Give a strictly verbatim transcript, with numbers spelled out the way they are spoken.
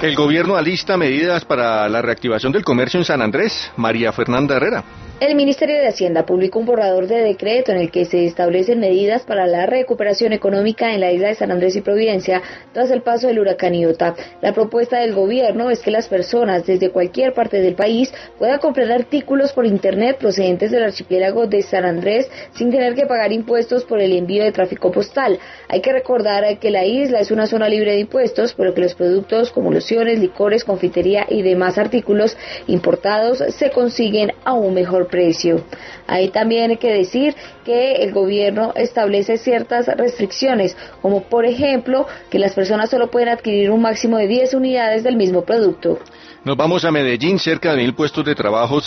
El gobierno alista medidas para la reactivación del comercio en San Andrés. María Fernanda Herrera. El Ministerio de Hacienda publicó un borrador de decreto en el que se establecen medidas para la recuperación económica en la isla de San Andrés y Providencia tras el paso del huracán Iota. La propuesta del gobierno es que las personas desde cualquier parte del país puedan comprar artículos por internet procedentes del archipiélago de San Andrés sin tener que pagar impuestos por el envío de tráfico postal. Hay que recordar que la isla es una zona libre de impuestos, por lo que los productos como lociones, licores, confitería y demás artículos importados se consiguen a un mejor precio. Hay también que decir que el gobierno establece ciertas restricciones, como por ejemplo que las personas solo pueden adquirir un máximo de diez unidades del mismo producto. Nos vamos a Medellín. Cerca de mil puestos de trabajo